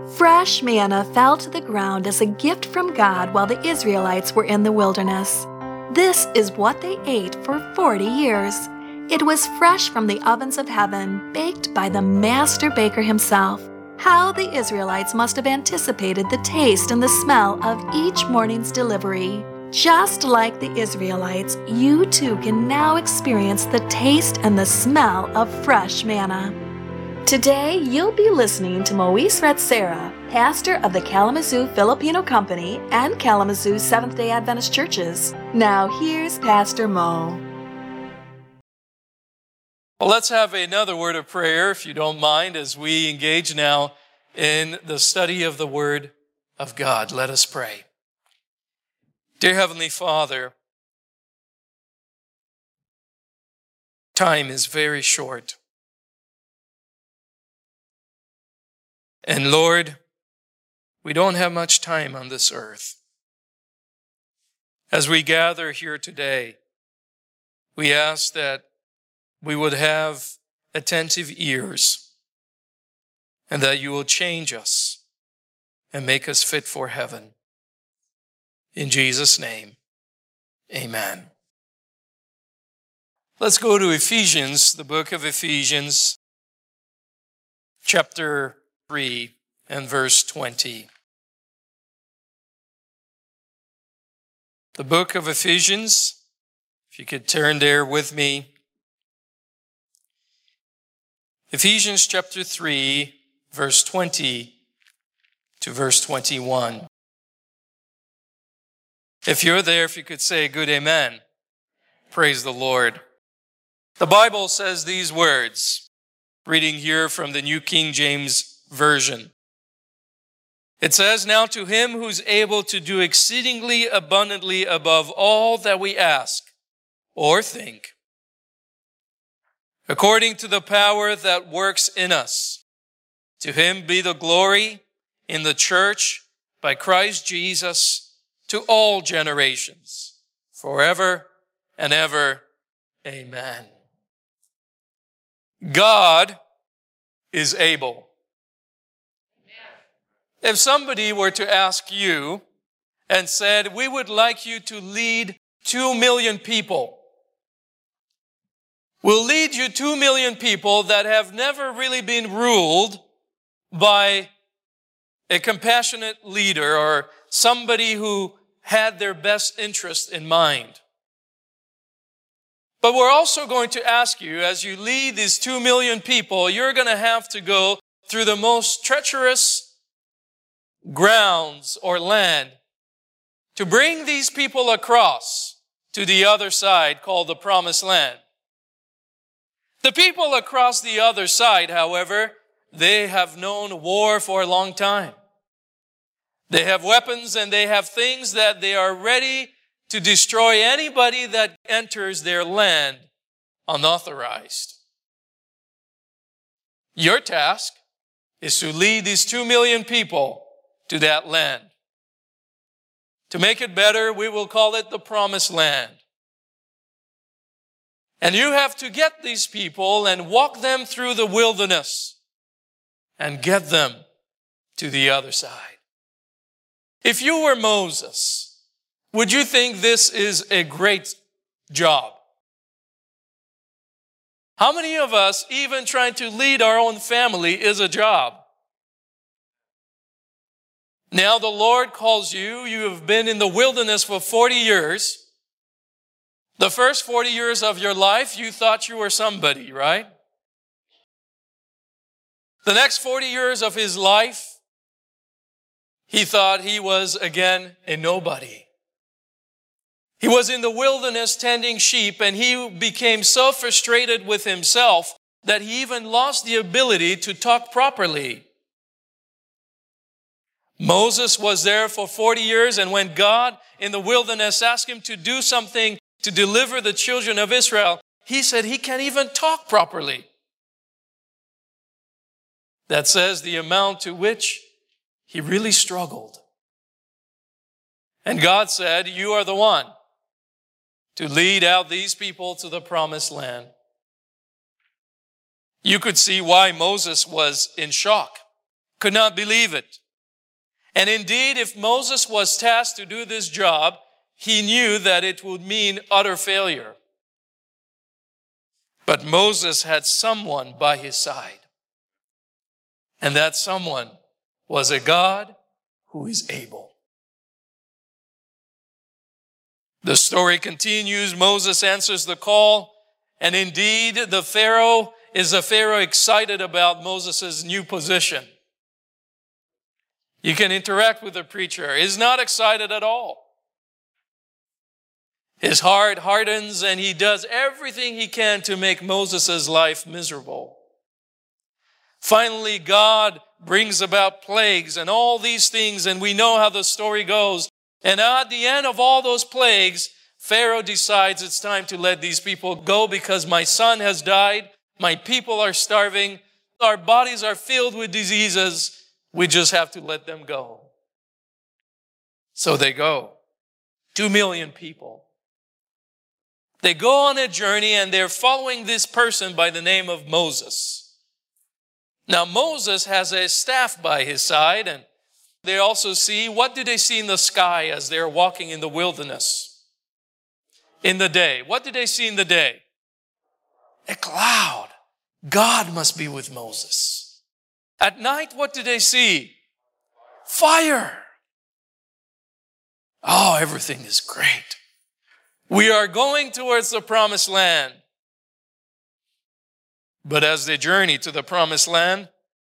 Fresh manna fell to the ground as a gift from God while the Israelites were in the wilderness. This is what they ate for 40 years. It was fresh from the ovens of heaven, baked by the master baker himself. How the Israelites must have anticipated the taste and the smell of each morning's delivery. Just like the Israelites, you too can now experience the taste and the smell of fresh manna. Today, you'll be listening to Moise Ratsera, pastor of the Kalamazoo Filipino Company and Kalamazoo Seventh-day Adventist Churches. Now, here's Pastor Mo. Well, let's have another word of prayer, if you don't mind, as we engage now in the study of the Word of God. Let us pray. Dear Heavenly Father, time is very short. And Lord, we don't have much time on this earth. As we gather here today, we ask that we would have attentive ears and that you will change us and make us fit for heaven. In Jesus' name, amen. Let's go to Ephesians, the book of Ephesians, chapter 3 and verse 20. The book of Ephesians, if you could turn there with me. Ephesians chapter 3, verse 20 to verse 21. If you're there, if you could say a good amen. Praise the Lord. The Bible says these words, reading here from the New King James Version. It says, "Now to him who's able to do exceedingly abundantly above all that we ask or think, according to the power that works in us, to him be the glory in the church by Christ Jesus to all generations, forever and ever. Amen." God is able. If somebody were to ask you and said, "We would like you to lead 2 million people. We'll lead you 2 million people that have never really been ruled by a compassionate leader or somebody who had their best interest in mind. But we're also going to ask you, as you lead these 2 million people, you're going to have to go through the most treacherous grounds or land to bring these people across to the other side called the Promised Land. The people across the other side, however, they have known war for a long time. They have weapons and they have things that they are ready to destroy anybody that enters their land unauthorized. Your task is to lead these 2 million people to that land. To make it better, we will call it the Promised Land. And you have to get these people and walk them through the wilderness and get them to the other side. If you were Moses, would you think this is a great job? How many of us, even trying to lead our own family, is a job? Now the Lord calls you. You have been in the wilderness for 40 years. The first 40 years of your life, you thought you were somebody, right? The next 40 years of his life, he thought he was again a nobody. He was in the wilderness tending sheep, and he became so frustrated with himself that he even lost the ability to talk properly. Moses was there for 40 years, and when God in the wilderness asked him to do something to deliver the children of Israel, he said he can't even talk properly. That says the amount to which he really struggled. And God said, "You are the one to lead out these people to the Promised Land." You could see why Moses was in shock. could not believe it. And indeed, if Moses was tasked to do this job, he knew that it would mean utter failure. But Moses had someone by his side. And that someone was a God who is able. The story continues. Moses answers the call. And indeed, the Pharaoh is a Pharaoh excited about Moses' new position. You can interact with the preacher. He's not excited at all. His heart hardens and he does everything he can to make Moses' life miserable. Finally, God brings about plagues and all these things, and we know how the story goes. And at the end of all those plagues, Pharaoh decides it's time to let these people go because my son has died, my people are starving, our bodies are filled with diseases. We just have to let them go. So they go. 2 million people. They go on a journey and they're following this person by the name of Moses. Now Moses has a staff by his side, and they also see, what do they see in the sky as they're walking in the wilderness? In the day. What do they see in the day? A cloud. God must be with Moses. At night, what do they see? Fire. Oh, everything is great. We are going towards the promised land. But as they journey to the promised land,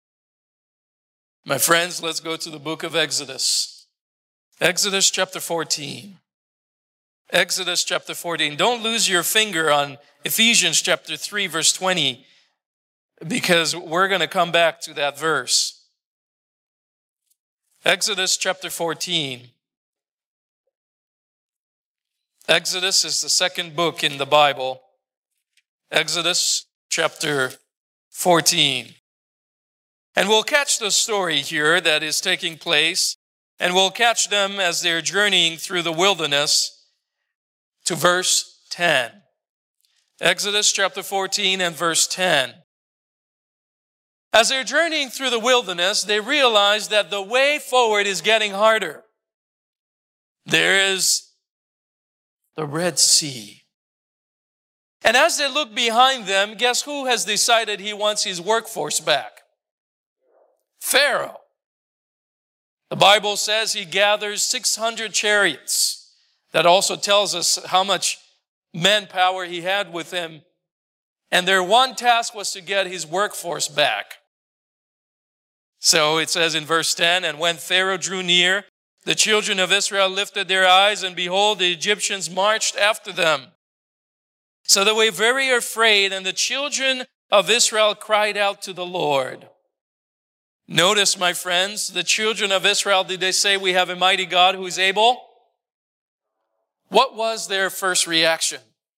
my friends, let's go to the book of Exodus. Exodus chapter 14. Exodus chapter 14. Don't lose your finger on Ephesians chapter 3, verse 20. Because we're going to come back to that verse. Exodus chapter 14. Exodus is the second book in the Bible. Exodus chapter 14. And we'll catch the story here that is taking place, and we'll catch them as they're journeying through the wilderness to verse 10. Exodus chapter 14 and verse 10. As they're journeying through the wilderness, they realize that the way forward is getting harder. There is the Red Sea. And as they look behind them, guess who has decided he wants his workforce back? Pharaoh. The Bible says he gathers 600 chariots. That also tells us how much manpower he had with him. And their one task was to get his workforce back. So it says in verse 10, and when Pharaoh drew near, the children of Israel lifted their eyes, and behold, the Egyptians marched after them. So they were very afraid, and the children of Israel cried out to the Lord. Notice, my friends, the children of Israel, did they say, we have a mighty God who is able? What was their first reaction?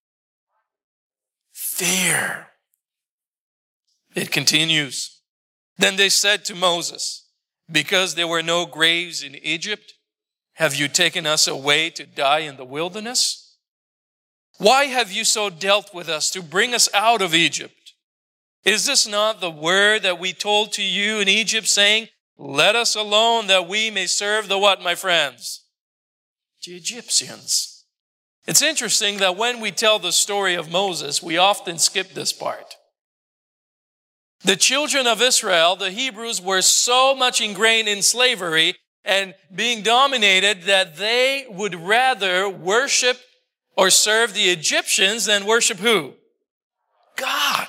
Fear. It continues. Then they said to Moses, because there were no graves in Egypt, have you taken us away to die in the wilderness? Why have you so dealt with us to bring us out of Egypt? Is this not the word that we told to you in Egypt, saying, let us alone that we may serve the what, my friends? The Egyptians. It's interesting that when we tell the story of Moses, we often skip this part. The children of Israel, the Hebrews, were so much ingrained in slavery and being dominated that they would rather worship or serve the Egyptians than worship who? God.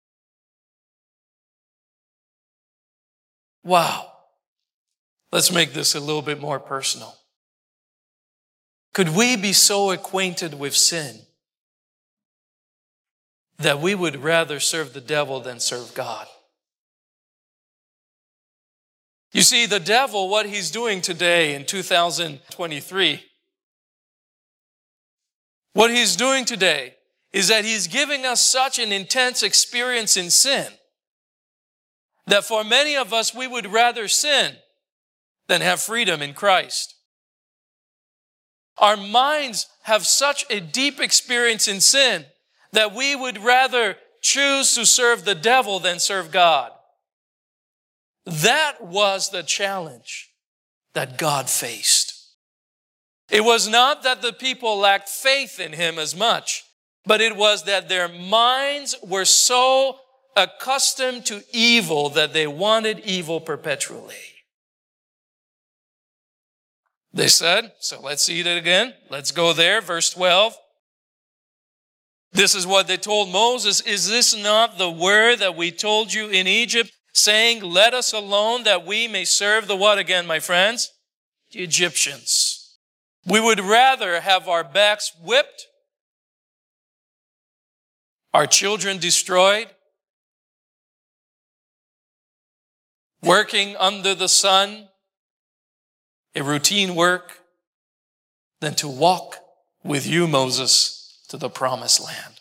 Wow. Let's make this a little bit more personal. Could we be so acquainted with sin that we would rather serve the devil than serve God? You see, the devil, what he's doing today in 2023, what he's doing today is that he's giving us such an intense experience in sin that for many of us, we would rather sin than have freedom in Christ. Our minds have such a deep experience in sin that we would rather choose to serve the devil than serve God. That was the challenge that God faced. It was not that the people lacked faith in him as much, but it was that their minds were so accustomed to evil that they wanted evil perpetually. They said, so let's see it again. Let's go there, verse 12. This is what they told Moses. Is this not the word that we told you in Egypt, saying, let us alone that we may serve the what again, my friends? The Egyptians. We would rather have our backs whipped, our children destroyed, working under the sun, a routine work, than to walk with you, Moses, to the promised land.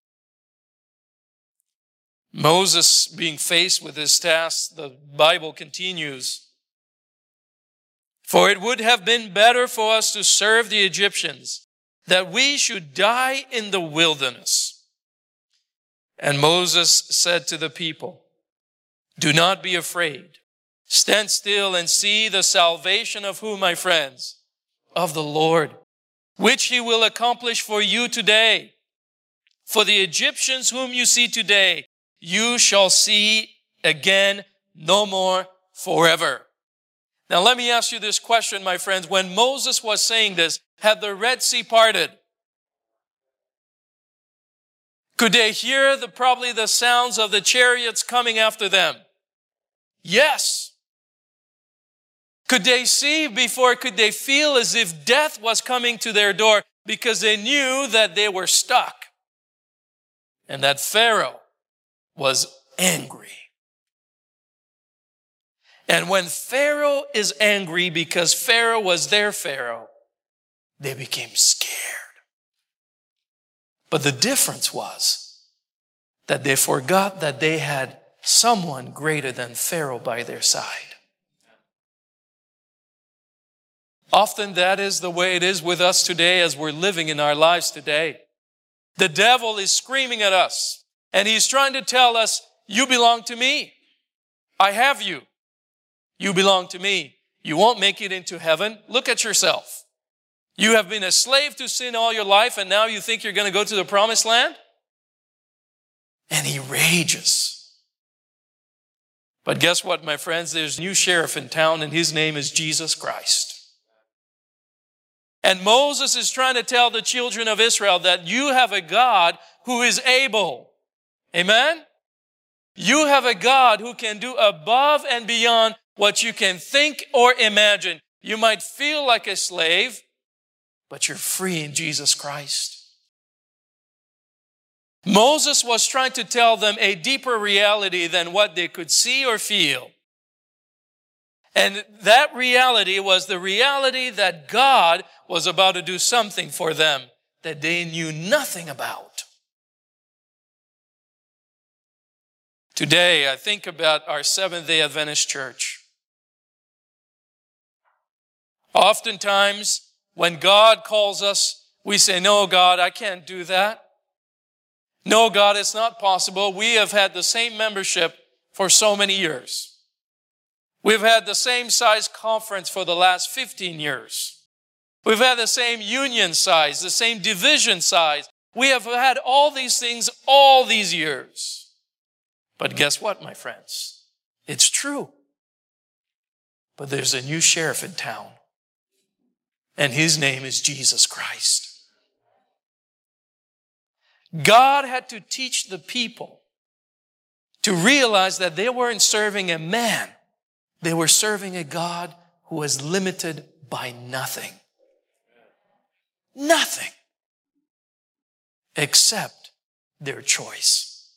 Moses being faced with this task, the Bible continues, for it would have been better for us to serve the Egyptians, that we should die in the wilderness. And Moses said to the people, do not be afraid. Stand still and see the salvation of who, my friends? Of the Lord, which he will accomplish for you today. For the Egyptians whom you see today, you shall see again no more forever. Now let me ask you this question, my friends. When Moses was saying this, had the Red Sea parted? Could they hear probably the sounds of the chariots coming after them? Yes. Could they see before, could they feel as if death was coming to their door because they knew that they were stuck and that Pharaoh was angry? And when Pharaoh is angry because Pharaoh was their Pharaoh, they became scared. But the difference was that they forgot that they had someone greater than Pharaoh by their side. Often that is the way it is with us today as we're living in our lives today. The devil is screaming at us and he's trying to tell us, you belong to me. I have you. You belong to me. You won't make it into heaven. Look at yourself. You have been a slave to sin all your life and now you think you're going to go to the promised land? And he rages. But guess what, my friends? There's a new sheriff in town and his name is Jesus Christ. And Moses is trying to tell the children of Israel that you have a God who is able. Amen? You have a God who can do above and beyond what you can think or imagine. You might feel like a slave, but you're free in Jesus Christ. Moses was trying to tell them a deeper reality than what they could see or feel. And that reality was the reality that God was about to do something for them that they knew nothing about. Today, I think about our Seventh-day Adventist church. Oftentimes, when God calls us, we say, no, God, I can't do that. No, God, it's not possible. We have had the same membership for so many years. We've had the same size conference for the last 15 years. We've had the same union size, the same division size. We have had all these things all these years. But guess what, my friends? It's true. But there's a new sheriff in town. And his name is Jesus Christ. God had to teach the people to realize that they weren't serving a man. They were serving a God who was limited by nothing. Nothing. Except their choice.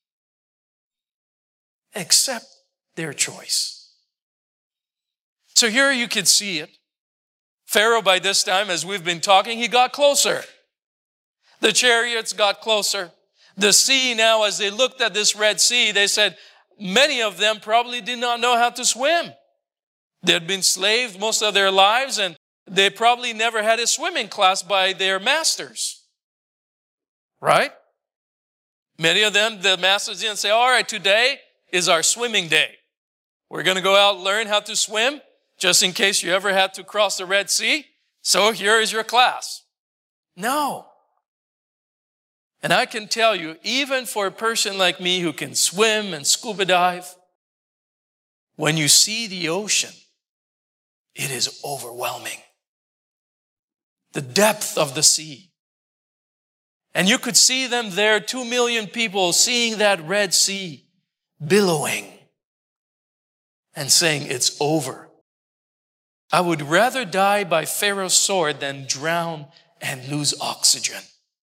Except their choice. So here you can see it. Pharaoh, by this time, as we've been talking, he got closer. The chariots got closer. The sea now, as they looked at this Red Sea, they said, many of them probably did not know how to swim. They had been slaves most of their lives, and they probably never had a swimming class by their masters. Right? Many of them, the masters didn't say, all right, today is our swimming day. We're going to go out and learn how to swim, just in case you ever had to cross the Red Sea. So here is your class. No. And I can tell you, even for a person like me who can swim and scuba dive, when you see the ocean, it is overwhelming. The depth of the sea. And you could see them there, 2 million people seeing that Red Sea billowing and saying, it's over. I would rather die by Pharaoh's sword than drown and lose oxygen.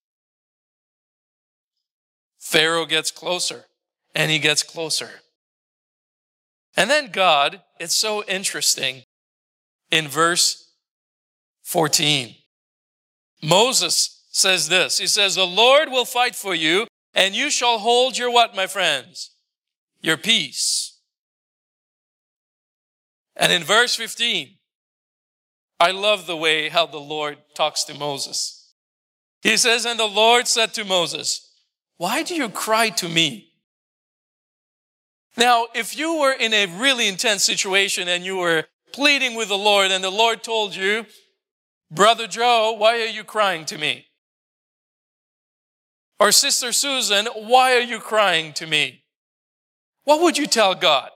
Pharaoh gets closer, and he gets closer. And then God, it's so interesting, in verse 14, Moses says this. He says, the Lord will fight for you, and you shall hold your what, my friends? Your peace. And in verse 15, I love the way how the Lord talks to Moses. He says, and the Lord said to Moses, why do you cry to me? Now, if you were in a really intense situation and you were pleading with the Lord and the Lord told you, Brother Joe, why are you crying to me? Or Sister Susan, why are you crying to me? What would you tell God?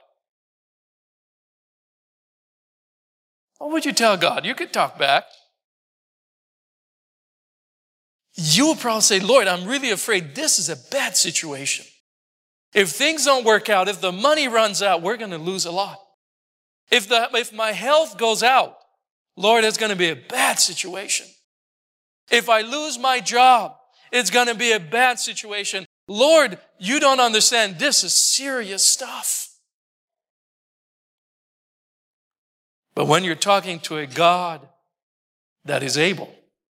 What would you tell God? You could talk back. You will probably say, Lord, I'm really afraid this is a bad situation. If things don't work out, if the money runs out, we're going to lose a lot. If my health goes out, Lord, it's going to be a bad situation. If I lose my job, it's going to be a bad situation. Lord, you don't understand. This is serious stuff. But when you're talking to a God that is able,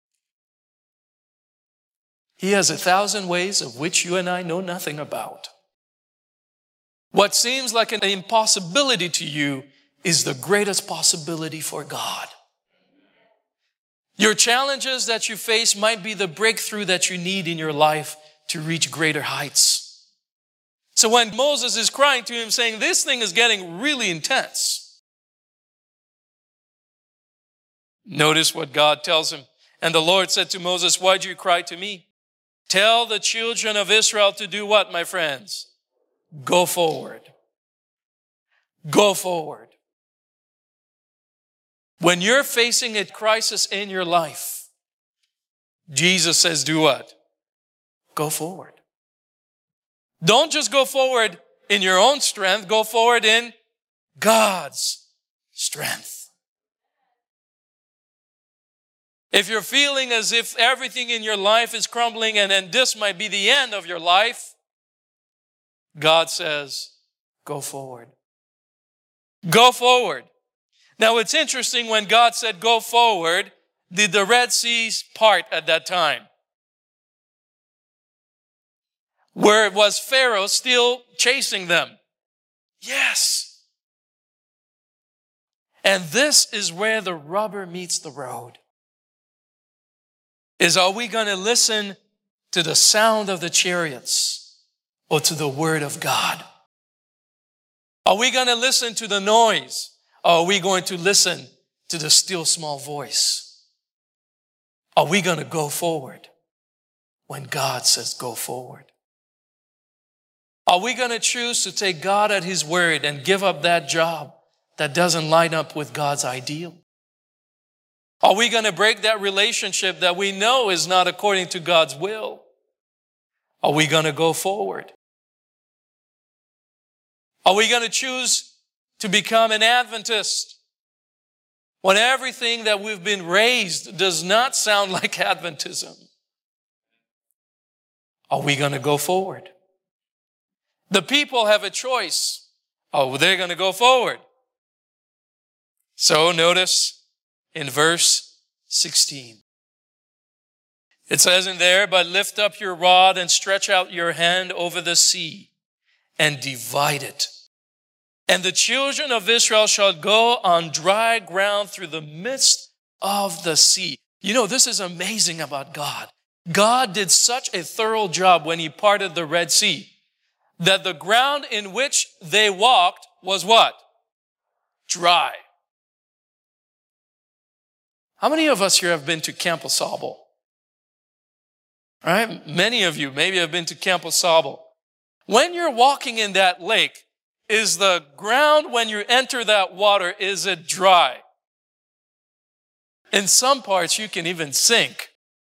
He has 1,000 ways of which you and I know nothing about. What seems like an impossibility to you is the greatest possibility for God. Your challenges that you face might be the breakthrough that you need in your life to reach greater heights. So when Moses is crying to him saying, this thing is getting really intense, notice what God tells him. And the Lord said to Moses, why do you cry to me? Tell the children of Israel to do what, my friends? Go forward. Go forward. When you're facing a crisis in your life, Jesus says, do what? Go forward. Don't just go forward in your own strength. Go forward in God's strength. If you're feeling as if everything in your life is crumbling and then this might be the end of your life, God says, go forward. Go forward. Now it's interesting, when God said go forward, did the Red Seas part at that time? Where was Pharaoh still chasing them? Yes. And this is where the rubber meets the road. Are we going to listen to the sound of the chariots or to the word of God? Are we going to listen to the noise? Or are we going to listen to the still small voice? Are we going to go forward when God says go forward? Are we going to choose to take God at His word and give up that job that doesn't line up with God's ideal? Are we going to break that relationship that we know is not according to God's will? Are we going to go forward? Are we going to choose to become an Adventist when everything that we've been raised does not sound like Adventism? Are we going to go forward? The people have a choice. Oh, they're going to go forward. So notice in verse 16. It says in there, but lift up your rod and stretch out your hand over the sea and divide it. And the children of Israel shall go on dry ground through the midst of the sea. You know, this is amazing about God. God did such a thorough job when He parted the Red Sea that the ground in which they walked was what? dry. How many of us here have been to Campo Sabo? Right? Many of you maybe have been to Campo Sabo. When you're walking in that lake, is the ground when you enter that water, is it dry? In some parts, you can even sink.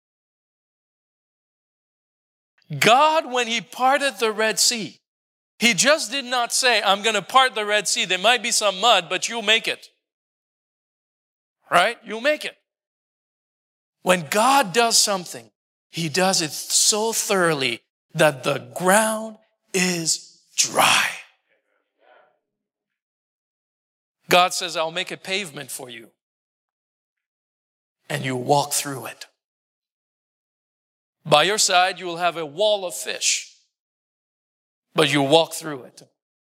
God, when He parted the Red Sea, He just did not say, I'm going to part the Red Sea. There might be some mud, but you'll make it. Right? You'll make it. When God does something, He does it so thoroughly that the ground is dry. God says, I'll make a pavement for you. And you walk through it. By your side, you will have a wall of fish. But you walk through it.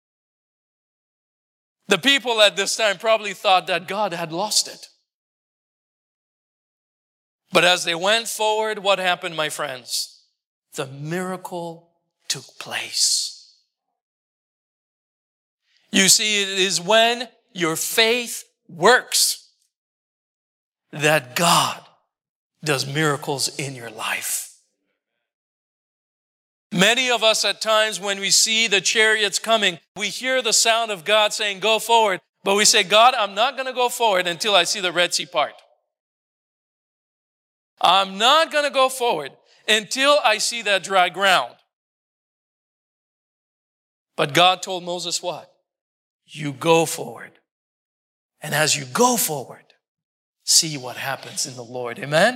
The people at this time probably thought that God had lost it. But as they went forward, what happened, my friends? The miracle took place. You see, it is when your faith works that God does miracles in your life. Many of us at times when we see the chariots coming, we hear the sound of God saying, go forward. But we say, God, I'm not going to go forward until I see the Red Sea part. I'm not going to go forward until I see that dry ground. But God told Moses what? You go forward. And as you go forward, see what happens in the Lord. Amen?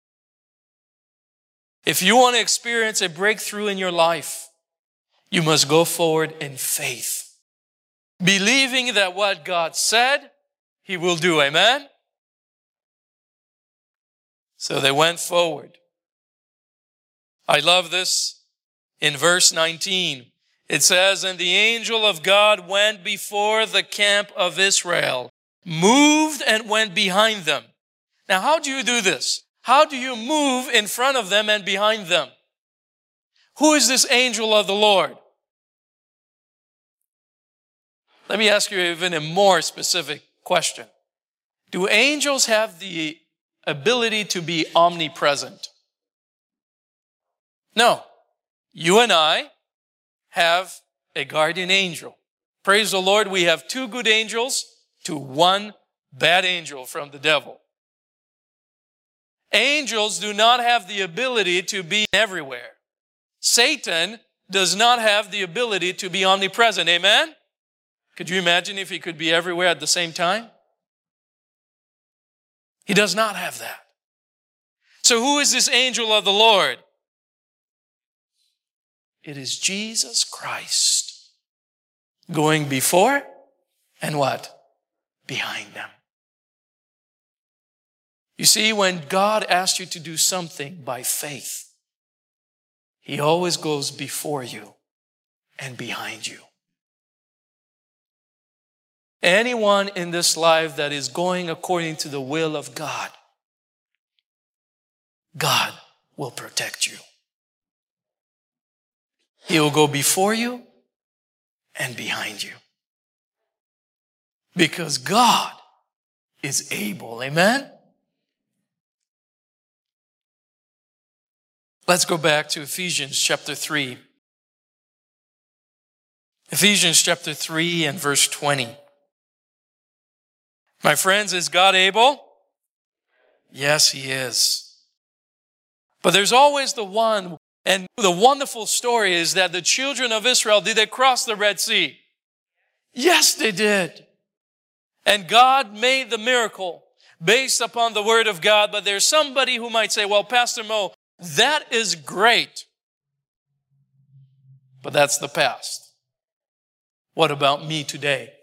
If you want to experience a breakthrough in your life, you must go forward in faith, believing that what God said, He will do. Amen? So they went forward. I love this in verse 19. It says, and the angel of God went before the camp of Israel, moved and went behind them. Now, how do you do this? How do you move in front of them and behind them? Who is this angel of the Lord? Let me ask you even a more specific question. Do angels have the ability to be omnipresent? No. You and I have a guardian angel. Praise the Lord, we have 2 good angels to 1 bad angel from the devil. Angels do not have the ability to be everywhere. Satan does not have the ability to be omnipresent. Amen? Could you imagine if he could be everywhere at the same time? He does not have that. So who is this angel of the Lord? It is Jesus Christ going before and what? Behind them. You see, when God asks you to do something by faith, He always goes before you and behind you. Anyone in this life that is going according to the will of God, God will protect you. He will go before you and behind you. Because God is able. Amen? Let's go back to Ephesians chapter 3. Ephesians chapter 3 and verse 20. My friends, is God able? Yes, He is. But there's always the one, and the wonderful story is that the children of Israel, did they cross the Red Sea? Yes, they did. And God made the miracle based upon the Word of God. But there's somebody who might say, well, Pastor Mo, that is great. But that's the past. What about me today?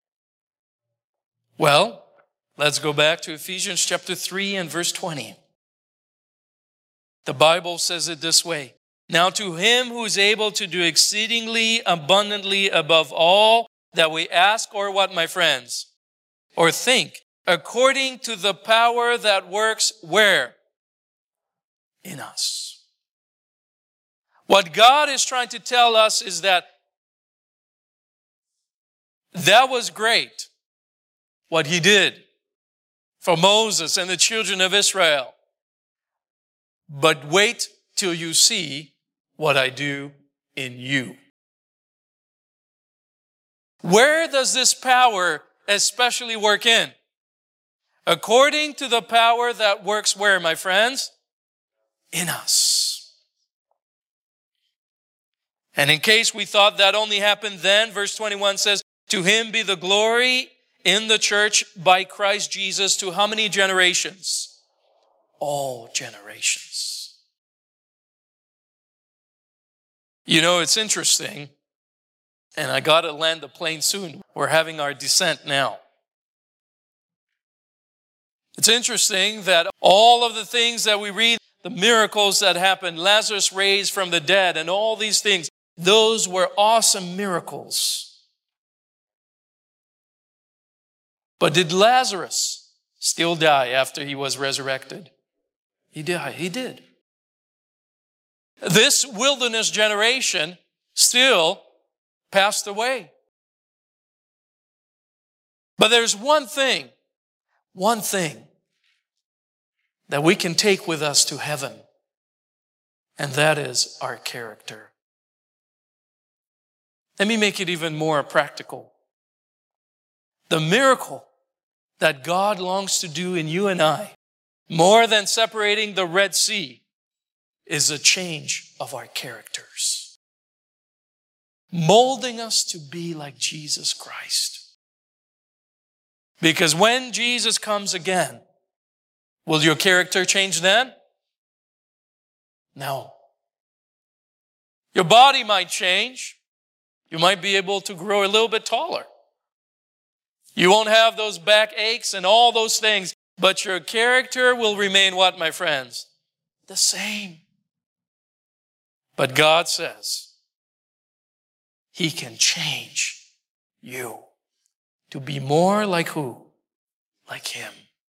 Well, let's go back to Ephesians chapter 3 and verse 20. The Bible says it this way. Now to Him who is able to do exceedingly abundantly above all that we ask or what, my friends? Or think, according to the power that works where? In us. What God is trying to tell us is that was great. what he did for Moses and the children of Israel. But wait till you see what I do in you. Where does this power especially work in? According to the power that works where, my friends? In us. And in case we thought that only happened then, verse 21 says, to him be the glory in the church by Christ Jesus to how many generations? All generations. You know, it's interesting, and I got to land the plane soon. We're having our descent now. It's interesting that all of the things that we read, the miracles that happened, Lazarus raised from the dead, and all these things, those were awesome miracles. But did Lazarus still die after he was resurrected? He died. He did. This wilderness generation still passed away. But there's one thing that we can take with us to heaven, and that is our character. Let me make it even more practical. The miracle that God longs to do in you and I, more than separating the Red Sea, is a change of our characters, molding us to be like Jesus Christ. Because when Jesus comes again, will your character change then? No. Your body might change. You might be able to grow a little bit taller. You won't have those back aches and all those things, but your character will remain what, my friends? The same. But God says He can change you to be more like who? Like Him.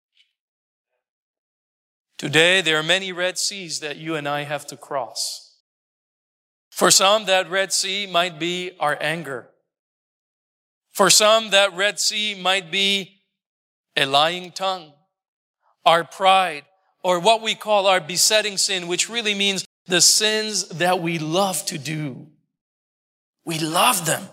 Today, there are many Red Seas that you and I have to cross. For some, that Red Sea might be our anger. For some, that Red Sea might be a lying tongue, our pride, or what we call our besetting sin, which really means the sins that we love to do. We love them.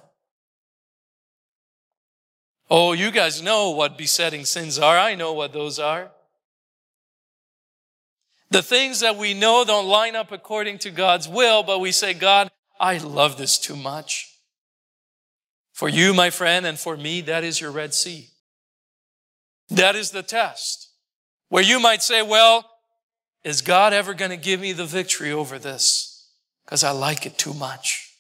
Oh, you guys know what besetting sins are. I know what those are. The things that we know don't line up according to God's will, but we say, God, I love this too much. For you, my friend, and for me, that is your Red Sea. That is the test. Where you might say, well, is God ever going to give me the victory over this? Because I like it too much.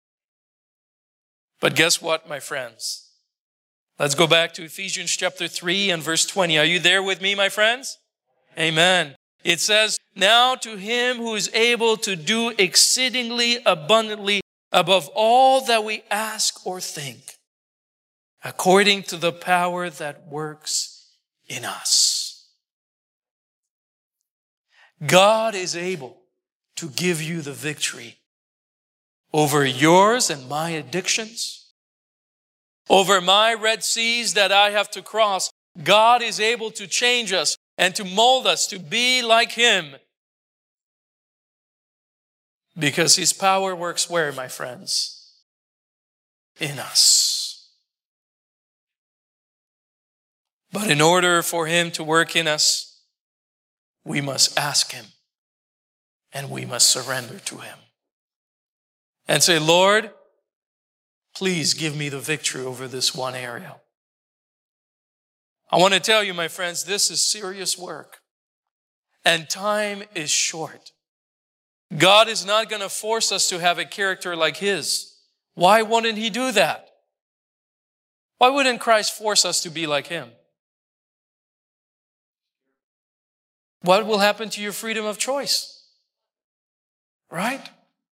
But guess what, my friends? Let's go back to Ephesians chapter 3 and verse 20. Are you there with me, my friends? Amen. It says, now to Him who is able to do exceedingly abundantly above all that we ask or think, according to the power that works in us. God is able to give you the victory over yours and my addictions, over my Red Seas that I have to cross. God is able to change us and to mold us to be like Him. Because His power works where, my friends? In us. But in order for Him to work in us, we must ask Him and we must surrender to Him. And say, Lord, please give me the victory over this one area. I want to tell you, my friends, this is serious work. And time is short. God is not going to force us to have a character like His. Why wouldn't He do that? Why wouldn't Christ force us to be like Him? What will happen to your freedom of choice? Right?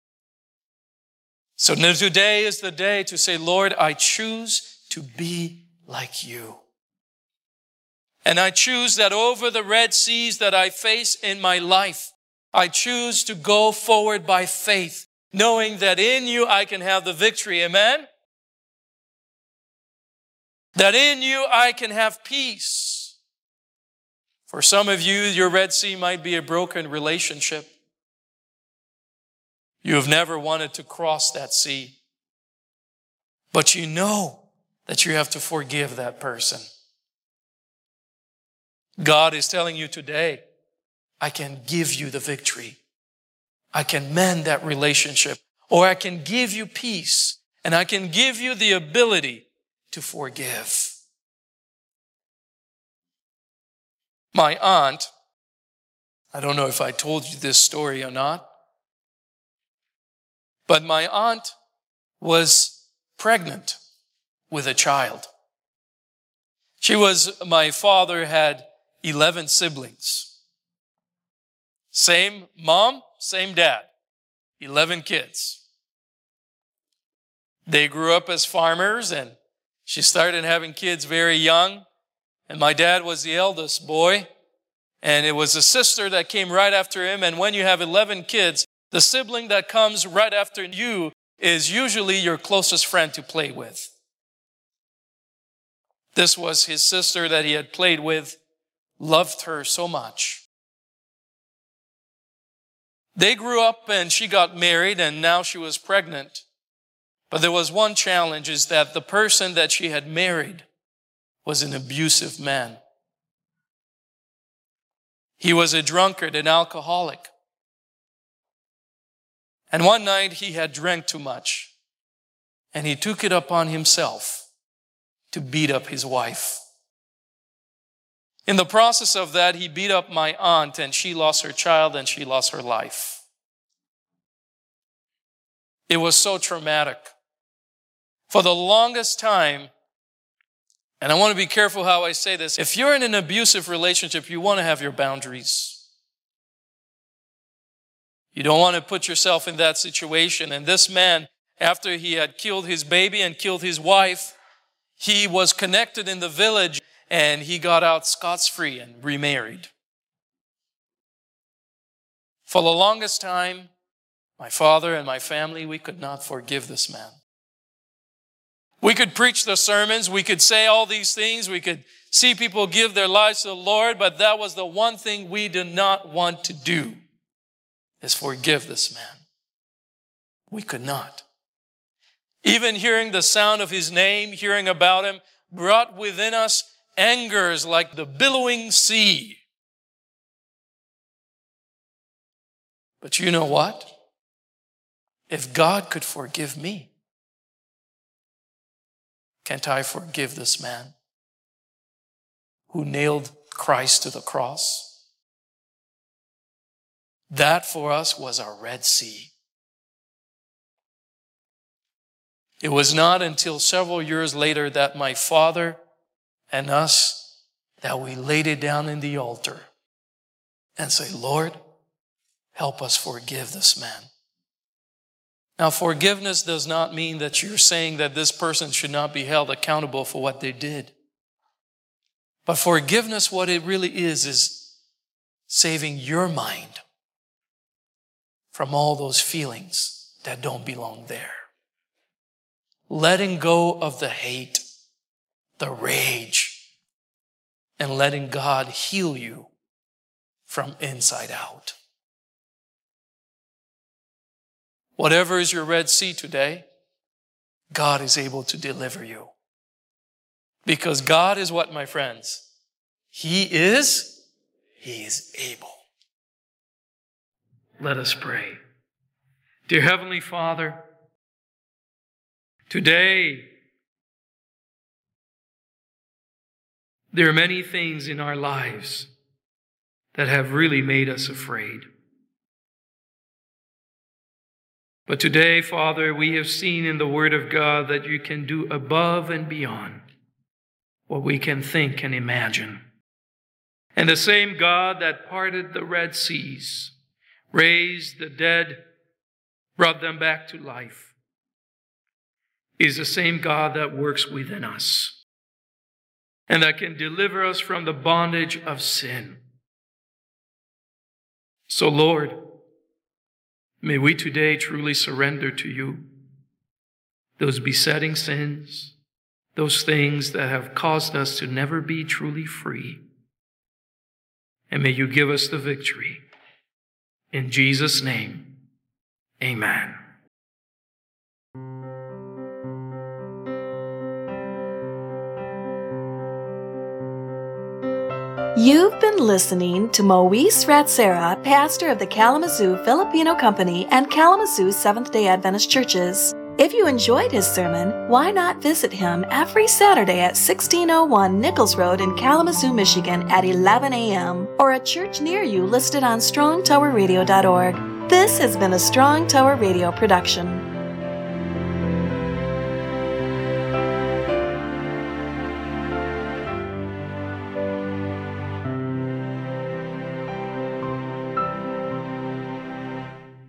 So today is the day to say, Lord, I choose to be like You. And I choose that over the Red Seas that I face in my life, I choose to go forward by faith, knowing that in You I can have the victory. Amen? that in you I can have peace. For some of you, your Red Sea might be a broken relationship. You have never wanted to cross that sea. But you know that you have to forgive that person. God is telling you today, I can give you the victory. I can mend that relationship. Or I can give you peace. And I can give you the ability to forgive. My aunt, I don't know if I told you this story or not, but my aunt was pregnant with a child. My father had 11 siblings. Same mom, same dad. 11 kids. They grew up as farmers, and she started having kids very young. And my dad was the eldest boy. And it was a sister that came right after him. And when you have 11 kids, the sibling that comes right after you is usually your closest friend to play with. This was his sister that he had played with, loved her so much. They grew up and she got married, and now she was pregnant. But there was one challenge, is that the person that she had married was an abusive man. He was a drunkard, an alcoholic. And one night he had drank too much, and he took it upon himself to beat up his wife. In the process of that, he beat up my aunt, and she lost her child and she lost her life. It was so traumatic. For the longest time, and I want to be careful how I say this, if you're in an abusive relationship, you want to have your boundaries. You don't want to put yourself in that situation. And this man, after he had killed his baby and killed his wife, he was connected in the village, and he got out scot-free and remarried. For the longest time, my father and my family, we could not forgive this man. We could preach the sermons, we could say all these things, we could see people give their lives to the Lord, but that was the one thing we did not want to do, is forgive this man. We could not. Even hearing the sound of his name, hearing about him, brought within us angers like the billowing sea. But you know what? If God could forgive me, can't I forgive this man who nailed Christ to the cross? That for us was our Red Sea. It was not until several years later that my father and us, that we laid it down in the altar and say, Lord, help us forgive this man. Now, forgiveness does not mean that you're saying that this person should not be held accountable for what they did. But forgiveness, what it really is saving your mind from all those feelings that don't belong there. Letting go of the hate, the rage, and letting God heal you from inside out. Whatever is your Red Sea today, God is able to deliver you. Because God is what, my friends? He is able. Let us pray. Dear Heavenly Father, today, there are many things in our lives that have really made us afraid. But today, Father, we have seen in the Word of God that you can do above and beyond what we can think and imagine. And the same God that parted the Red Seas, raised the dead, brought them back to life, is the same God that works within us and that can deliver us from the bondage of sin. So, Lord, may we today truly surrender to you those besetting sins, those things that have caused us to never be truly free. And may you give us the victory. In Jesus' name, amen. You've been listening to Moise Ratsera, pastor of the Kalamazoo Filipino Company and Kalamazoo Seventh-day Adventist Churches. If you enjoyed his sermon, why not visit him every Saturday at 1601 Nichols Road in Kalamazoo, Michigan at 11 a.m. or a church near you listed on strongtowerradio.org. This has been a Strong Tower Radio production.